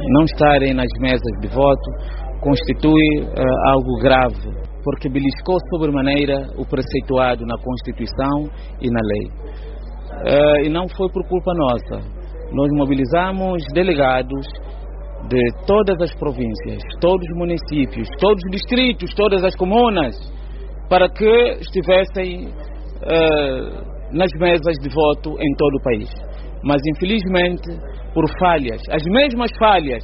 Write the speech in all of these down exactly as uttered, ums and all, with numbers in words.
não estarem nas mesas de voto constitui uh, algo grave, porque beliscou sobremaneira o preceituado na Constituição e na lei. Uh, e não foi por culpa nossa. Nós mobilizamos delegados de todas as províncias, todos os municípios, todos os distritos, todas as comunas, para que estivessem uh, nas mesas de voto em todo o país. Mas infelizmente, por falhas, as mesmas falhas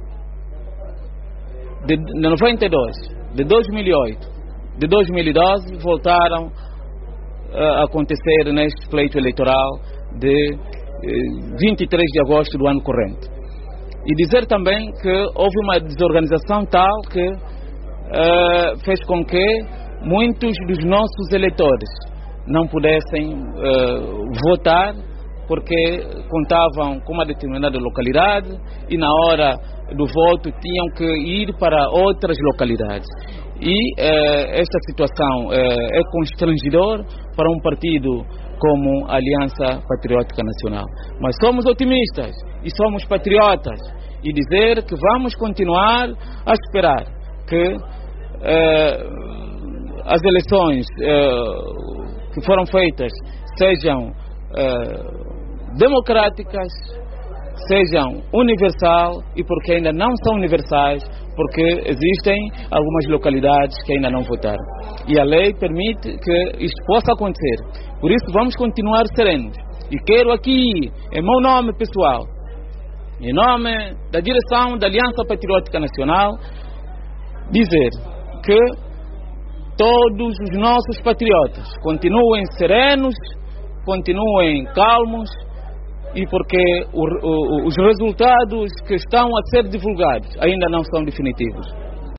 de noventa e dois, de dois mil e oito, de dois mil e doze, voltaram a acontecer neste pleito eleitoral de vinte e três de agosto do ano corrente. E dizer também que houve uma desorganização tal que uh, fez com que muitos dos nossos eleitores não pudessem uh, votar, porque contavam com uma determinada localidade e na hora do voto tinham que ir para outras localidades. E eh, esta situação eh, é constrangedor para um partido como a Aliança Patriótica Nacional. Mas somos otimistas e somos patriotas, e dizer que vamos continuar a esperar que eh, as eleições eh, que foram feitas sejam eh, democráticas, sejam universal, e porque ainda não são universais, porque existem algumas localidades que ainda não votaram. E a lei permite que isto possa acontecer. Por isso vamos continuar serenos. E quero aqui, em meu nome pessoal, em nome da direção da Aliança Patriótica Nacional, dizer que todos os nossos patriotas continuem serenos, continuem calmos, e porque o, o, os resultados que estão a ser divulgados ainda não são definitivos.